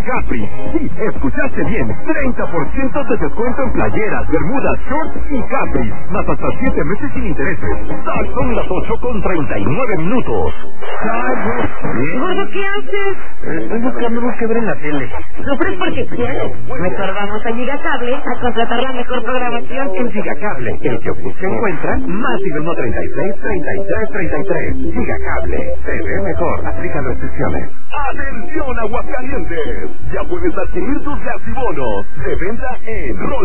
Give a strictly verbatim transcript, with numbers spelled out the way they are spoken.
Capri. Sí, escuchaste bien. treinta por ciento de descuento en playeras, bermudas, shorts y Capri. Más hasta siete meses sin intereses. Sal, son las ocho con treinta y nueve minutos. Gordo, ¿qué haces? Estoy buscando algo que ver en la tele. Sufres porque quieres. Mejor vamos a Gigacable a contratar la mejor programación. En Gigacable, el que busca encuentra, más y uno treinta y seis, treinta y tres, treinta y tres. Gigacable, se ve mejor. Aplica restricciones. ¡Atención, Aguascalientes! Ya puedes adquirir tus gas y bonos de venta en Roll.